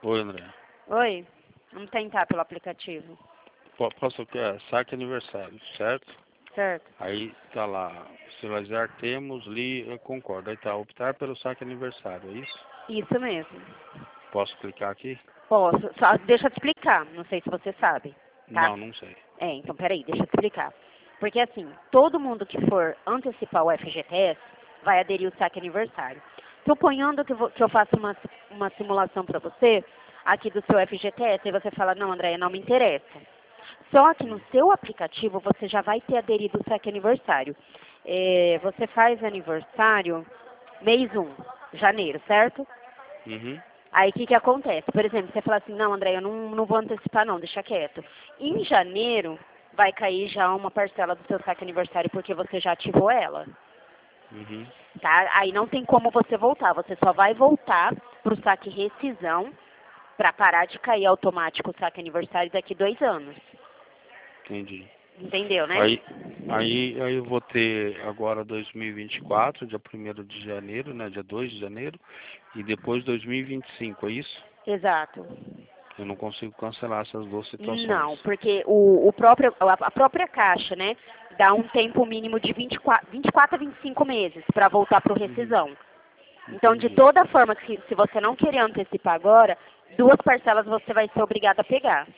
Oi, André. Oi, vamos tentar pelo aplicativo. Posso o que é? Saque aniversário, certo? Certo. Aí tá lá, Silazar temos, eu concordo. Aí tá, optar pelo saque aniversário, é isso? Isso mesmo. Posso clicar aqui? Posso, só deixa eu te explicar, não sei se você sabe, tá? Não sei. Então peraí, deixa eu te explicar. Porque assim, todo mundo que for antecipar o FGTS vai aderir o saque aniversário. Suponhando que eu faça uma simulação para você, aqui do seu FGTS, e você fala, não, Andréia, não me interessa. Só que no seu aplicativo você já vai ter aderido o saque aniversário. Você faz aniversário mês 1, janeiro, certo? Uhum. Aí o que acontece? Por exemplo, você fala assim, não, André, eu não vou antecipar não, deixa quieto. Em janeiro vai cair já uma parcela do seu saque aniversário porque você já ativou ela. Uhum. Tá? Aí não tem como você voltar, você só vai voltar para o saque rescisão para parar de cair automático o saque aniversário daqui 2 anos. Entendi. Entendeu, né? Aí eu vou ter agora 2024, dia 1º de janeiro, né? Dia 2 de janeiro, e depois 2025, é isso? Exato. Eu não consigo cancelar essas duas situações. Não, porque a própria Caixa, né, dá um tempo mínimo de 24 a 25 meses para voltar para o rescisão. Então, de Entendi. toda forma, se você não querer antecipar agora, 2 parcelas você vai ser obrigado a pegar.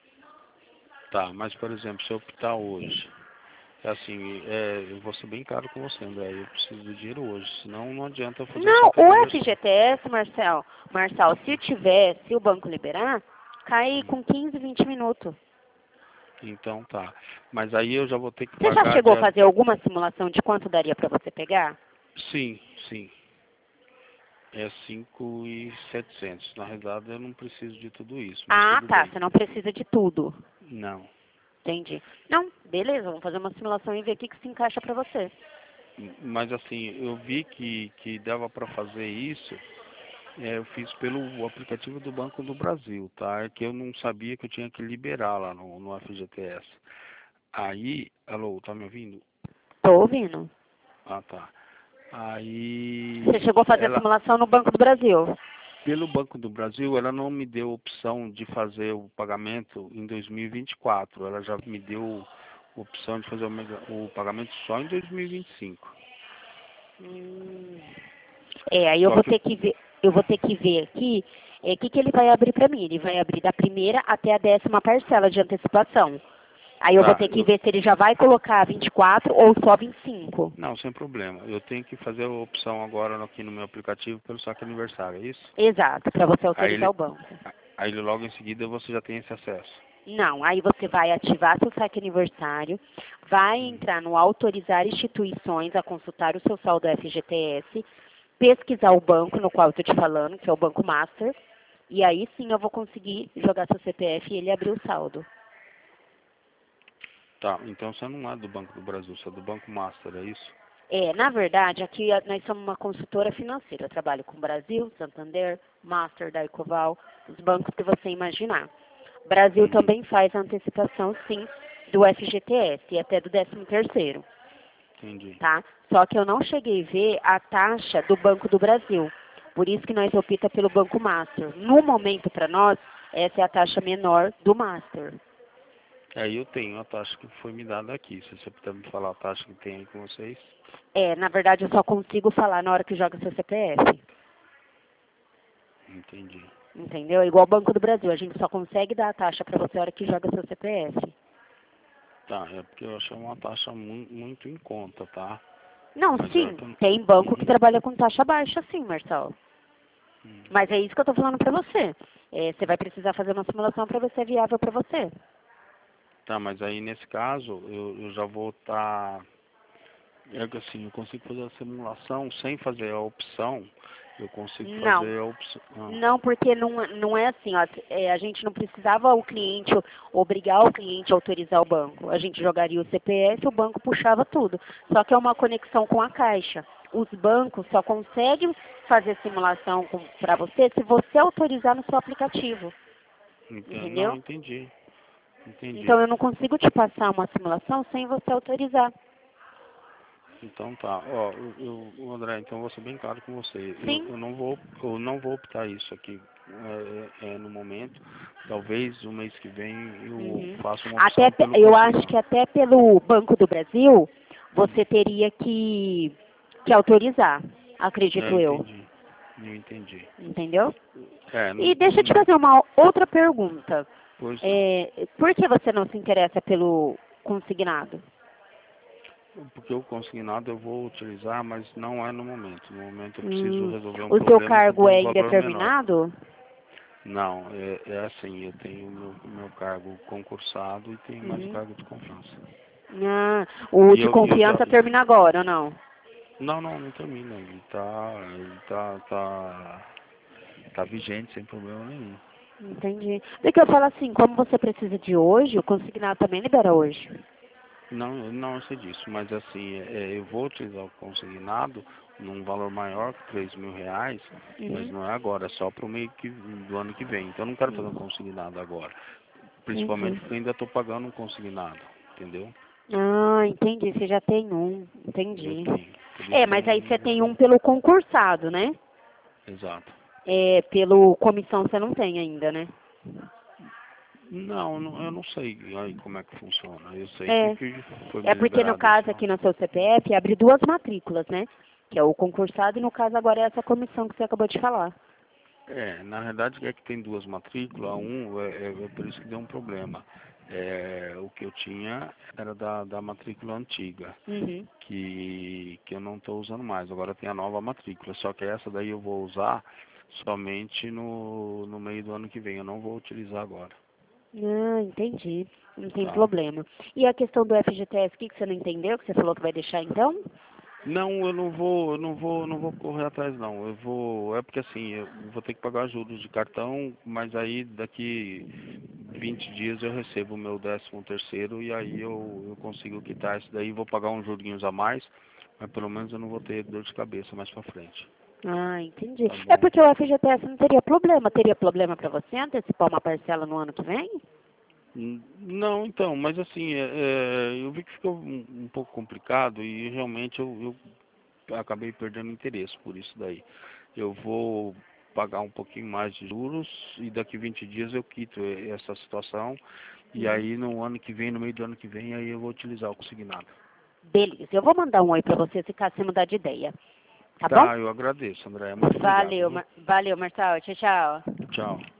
Tá, mas por exemplo, se eu optar hoje, é assim, eu vou ser bem caro com você, André, eu preciso do dinheiro hoje, senão não adianta eu fazer o Não, saque o aniversário. FGTS, Marçal, se o banco liberar, cai com 15, 20 minutos. Então tá. Mas aí eu já vou ter que Você já pagar chegou a dia. fazer alguma simulação de quanto daria para você pegar? Sim, sim. É 5.700. Na realidade eu não preciso de tudo isso, mas Ah, tudo tá, bem. você não precisa de tudo. Não. Entendi. Não, beleza, vamos fazer uma simulação e ver o que se encaixa para você. Mas assim, eu vi que dava para fazer isso. Eu fiz pelo aplicativo do Banco do Brasil, tá? É que eu não sabia que eu tinha que liberar lá no FGTS. Aí, alô, tá me ouvindo? Tô ouvindo. Ah, tá. Você Aí, chegou a fazer a simulação no Banco do Brasil? pelo Banco do Brasil, ela não me deu opção de fazer o pagamento em 2024. Ela já me deu opção de fazer o pagamento só em 2025. Aí Só que, eu vou ter que ver aqui, o que ele vai abrir para mim. Ele vai abrir da primeira até a 10ª parcela de antecipação. Aí eu vou tá, ter que ver se ele já vai colocar 24 ou só 25. não, sem problema. Eu tenho que fazer a opção agora aqui no meu aplicativo pelo saque aniversário, é isso? Exato, para você Aí autorizar ele, o banco. aí logo em seguida você já tem esse acesso. Não, aí você vai ativar seu saque aniversário, vai entrar no autorizar instituições a consultar o seu saldo FGTS, pesquisar o banco no qual eu estou te falando, que é o Banco Master, e aí sim eu vou conseguir jogar seu CPF e ele abrir o saldo. Tá, então você não é do Banco do Brasil, você é do Banco Master, é isso? Na verdade, aqui nós somos uma consultora financeira. Eu trabalho com Brasil, Santander, Master, da Ecoval, os bancos que você imaginar. Brasil também faz a antecipação, sim, do FGTS e até do 13º, Entendi. tá? Só que eu não cheguei a ver a taxa do Banco do Brasil. Por isso que nós optamos pelo Banco Master. No momento, para nós, essa é a taxa menor do Master. Aí eu tenho a taxa que foi me dada aqui. Se você puder me falar a taxa que tem aí com vocês. Na verdade, eu só consigo falar na hora que joga seu CPF. Entendi. Entendeu? É igual o Banco do Brasil. A gente só consegue dar a taxa para você na hora que joga seu CPF. Tá, é porque eu achei uma taxa muito em conta, tá? Não, Mas sim. Tem banco que trabalha com taxa baixa, sim, Marcelo. Mas é isso que eu estou falando para você. Você vai precisar fazer uma simulação para ver se é viável para você. Tá, mas aí nesse caso eu já vou estar. É que assim, eu consigo fazer a simulação sem fazer a opção. Eu consigo Não. fazer a opção. Não, porque não é assim, ó, a gente não precisava obrigar o cliente a autorizar o banco. A gente jogaria o CPF, o banco puxava tudo. Só que é uma conexão com a Caixa. Os bancos só conseguem fazer simulação para você se você autorizar no seu aplicativo. Então, não, Entendeu? entendi. Entendi. Então eu não consigo te passar uma simulação sem você autorizar. Então tá, André, então eu vou ser bem claro com você. Sim. Eu não vou optar isso aqui no momento. Talvez o mês que vem eu Uhum. faça uma opção Até, pelo eu acho consignado. que até pelo Banco do Brasil, você teria que autorizar, acredito eu. Entendi. Eu entendi. Entendeu? Não, E deixa eu te fazer uma outra pergunta. pois não. Por que você não se interessa pelo consignado? Porque o consignado eu vou utilizar, mas não é no momento. No momento eu preciso resolver um O seu problema que eu cargo tenho é um valor menor. indeterminado? Não, é assim, eu tenho meu cargo concursado e tenho mais o Uhum. cargo de confiança. Ah, o E de eu já. confiança termina agora, ou não? Não termina. Tá vigente sem problema nenhum. Entendi. Porque eu falo assim, como você precisa de hoje, o consignado também libera hoje. Não, eu sei disso, mas assim, eu vou utilizar o consignado num valor maior que R$ 3.000, mas Uhum. não é agora, é só para o meio do ano que vem. Então eu não quero fazer um consignado agora, principalmente Entendi. porque eu ainda estou pagando um consignado, entendeu? Ah, entendi. Você já tem um. Eu Entendi. tenho, por isso eu Mas aí você tem não. um pelo concursado, né? Exato. Pelo comissão você não tem ainda, né? Eu não sei aí como é que funciona. Eu sei É. que foi É me porque no liberado esse caso ano. aqui no seu CPF abre duas matrículas, né? Que é o concursado e no caso agora é essa comissão que você acabou de falar. Na verdade é que tem duas matrículas, é por isso que deu um problema. O que eu tinha era da matrícula antiga, Uhum. que eu não estou usando mais. Agora tem a nova matrícula, só que essa daí eu vou usar somente no meio do ano que vem. Eu não vou utilizar agora, Ah, entendi. Não tem tá? problema. E a questão do FGTS, o que você não entendeu? Que você falou que vai deixar então? Não, não vou correr atrás não. É porque assim, eu vou ter que pagar juros de cartão, mas aí daqui 20 dias eu recebo o meu 13º e aí eu consigo quitar isso daí, vou pagar uns jurinhos a mais, mas pelo menos eu não vou ter dor de cabeça mais pra frente. Ah, entendi. Tá É bom? porque o FGTS não teria problema. Teria problema para você antecipar uma parcela no ano que vem? Não, então, mas assim, eu vi que ficou um pouco complicado e realmente eu acabei perdendo interesse por isso daí. Eu vou pagar um pouquinho mais de juros e daqui 20 dias eu quito essa situação e Uhum. aí no ano que vem, no meio do ano que vem, aí eu vou utilizar o consignado. Beleza. Eu vou mandar um oi para você se caso você mudar de ideia. Tá bom? Tá, eu agradeço, André. Muito obrigado, viu? Valeu, Marçal. Tchau, tchau. Tchau.